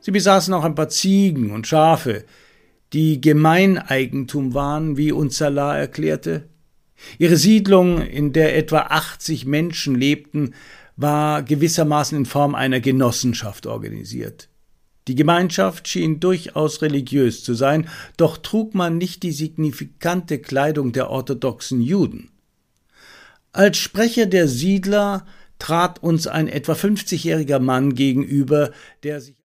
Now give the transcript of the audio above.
Sie besaßen auch ein paar Ziegen und Schafe, die Gemeineigentum waren, wie uns Salah erklärte. Ihre Siedlung, in der etwa 80 Menschen lebten, war gewissermaßen in Form einer Genossenschaft organisiert. Die Gemeinschaft schien durchaus religiös zu sein, doch trug man nicht die signifikante Kleidung der orthodoxen Juden. Als Sprecher der Siedler trat uns ein etwa 50-jähriger Mann gegenüber, der sich